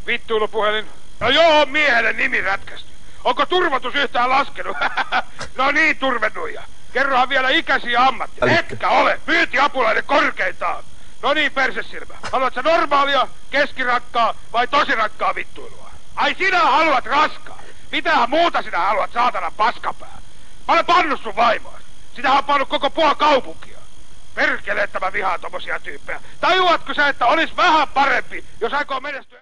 Vittuilupuhelin. No joo, miehelle nimi rätkästy. Onko turvotus yhtään laskenut? No niin, turvenuija. Kerrohan vielä ikäsi ja ammatti. Etkä ole. Myyntiapulainen korkeintaan. No niin, persesilmä. Haluatko normaalia, keskirakkaa vai tosirakkaa vittuilua? Ai sinä haluat raskaa. Mitähän muuta sinä haluat, saatana paskapää? Mä olen pannut sun vaimoa. Sitähän on pannut koko puoli kaupunkia. Perkele, että mä vihaan tommosia tyyppejä. Tajuatko sä, että olis vähän parempi, jos aikoo menestyä...